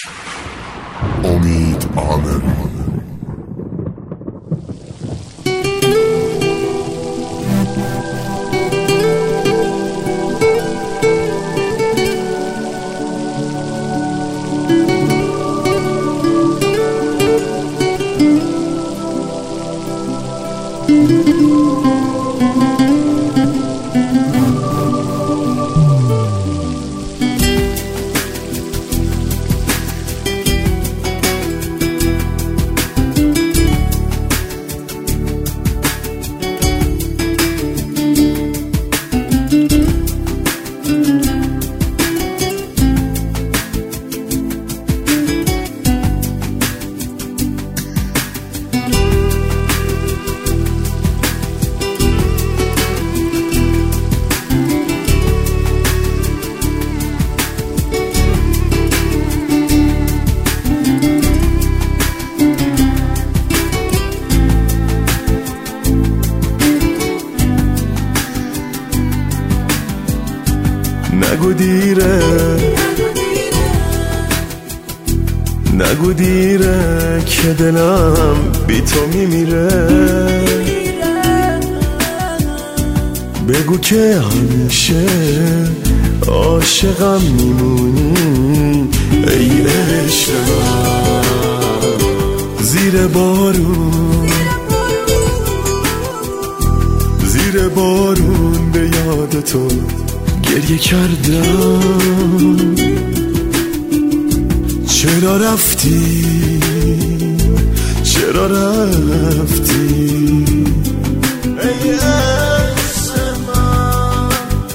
امید عامری. نگو دیره که دلم بی تو میمیره. بگو که همیشه عاشقم میمونی ای عشق من. زیر بارون به یاد تو گریه کردم. چرا رفتی ای عشق من.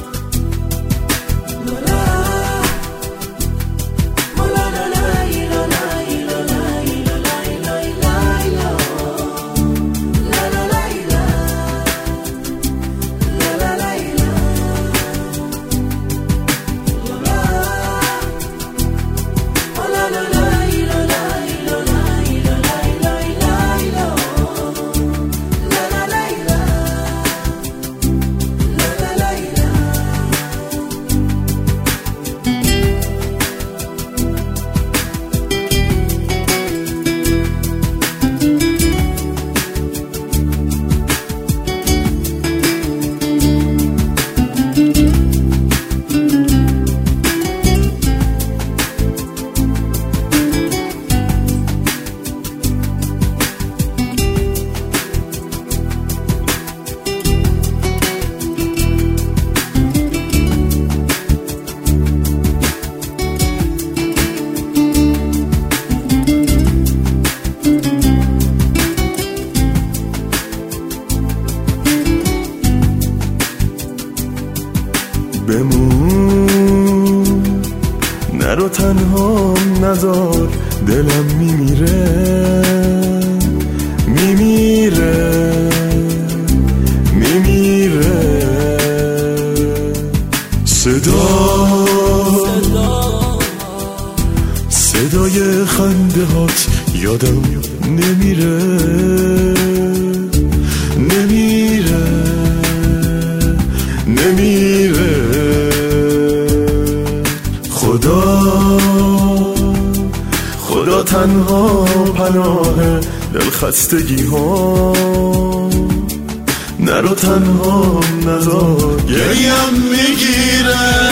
بمون نرو تنها نذار دلم میمیره. صدای خنده هات یادم نمیره. خدا تنها پناه دلخستگی ها. نرو تنها نذار گریم میگیره.